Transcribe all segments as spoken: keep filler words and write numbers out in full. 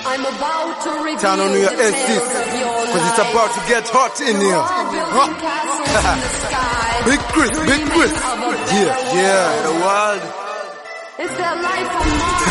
I'm about to reveal Turn on your the A C, tales of your cause it's life. about to get hot in here. Huh? Big Chris, Big Chris. Yeah, yeah, the world. Is there life on Mars?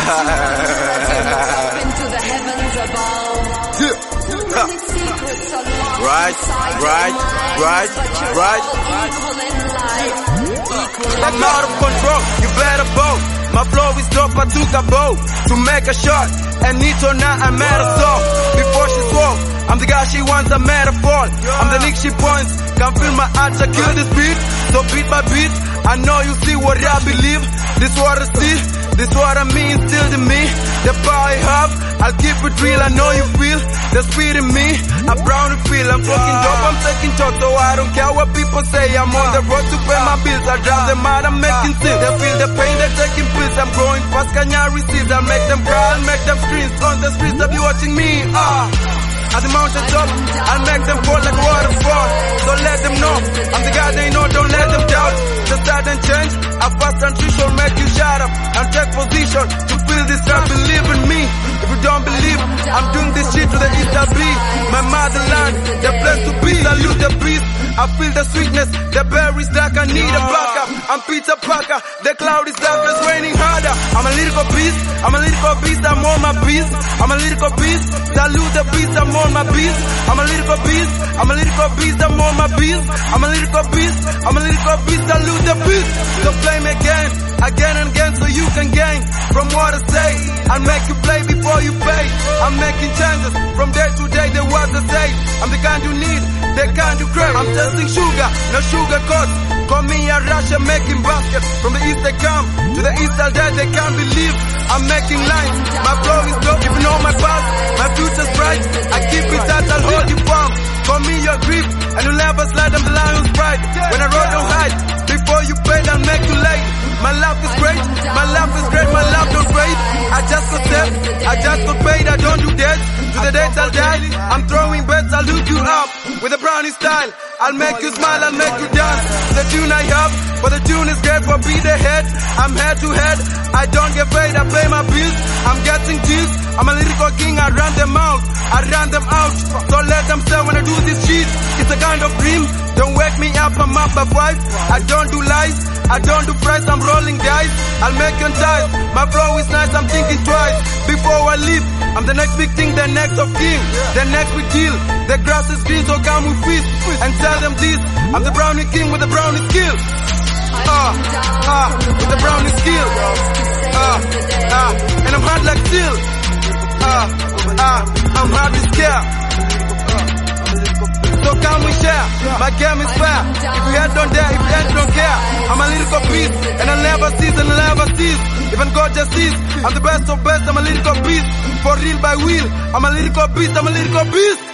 Up into the heavens above. Yeah. So many secrets are locked Right, inside right, your mind, right, but you're right. all equal in life. Equal in I'm out of control, you better bow. My flow is dope, I took a bow to make a shot. And it or not, I met a song before she swore. I'm the guy she wants, I made a fall. I'm the nick she points, can feel my heart, I kill this beat. So beat by beat, I know you see what I believe. This what I see, this what I mean, still to me. The power I have, I'll keep it real, I know you feel the speed in me. I'm proud to feel, I'm fucking dope, I'm taking shots, so I don't care what people say. I'm on the road to pay my bills, I drive them out, I'm making sense. They feel the pain, they're taking pills, I'm growing fast, can you receive? I make them cry, I'll make them scream. On the streets, they'll be watching me, ah. At the mountain top, I'll make them fall like a waterfall. So let them know, I'm the guy they know, don't let them doubt. The sudden change, a fast transition, make you shut up and take position to feel this rap, believe in me. If you don't believe, I'm doing this shit to the East I be. My motherland, the place to be, salute the beast. I feel the sweetness, the berries dark, I need a backup. I'm Peter Parker, the cloud is dark, it's raining harder. I'm a lyrical beast, I'm a lyrical beast, I'm on my beast. I'm a lyrical beast, salute the beast, I'm on my beast. I'm a lyrical beast, I'm a lyrical beast, I'm on my beast. I'm a lyrical beast, I'm a lyrical beast, salute the beast. So play me again, again and again so you can gain from what I say. I'll make you play before you pay. I'm making changes from day to day, the words I say. I'm the kind you need, the kind you crave. I'm testing sugar, no sugar coats. Call me a Russia making basket. From the east they come, to the east all day they can't believe. I'm making lines, my flow is dope. If you know my past, my future's bright. I keep it tight, I'll hold you firm. Call me your grip, and you'll never slide on the lion's pride. When I roll, don't hide. Before you pay, I'll make you late. My life is great, my life is great, my life don't wait. I just got step, I just got paid, I don't do that. To the days I'll die, I'm throwing bets, I'll look you up. With a brownie style, I'll make you smile, I'll make you dance. The tune I have, but the tune is great for be the head. I'm head to head, I don't get paid, I pay my bills. I'm getting cheese, I'm a lyrical king, I run them out. I run them out, so let them say when I do this shit. It's a kind of dream, don't wake me up, I'm up by five. I don't do lies, I don't do price, I'm rolling dice. I'll make you entice, my flow is nice, I'm thinking twice. Before I leave, I'm the next big thing, the next of king. The next we kill, the grass is green, so come with feast. And tell them this, I'm the brownie king with the brownie skill. Ah, ah, with the brownie skill. Ah, ah, and I'm hard like steel. Ah, ah, I'm hard to scare. So come we share, my game is fair. If you head don't dare, if you head don't care. I'm a lyrical beast, and I'll never cease, and I'll never cease. Even God just sees, I'm the best of best, I'm a lyrical beast. For real by will, I'm a lyrical beast, I'm a lyrical beast.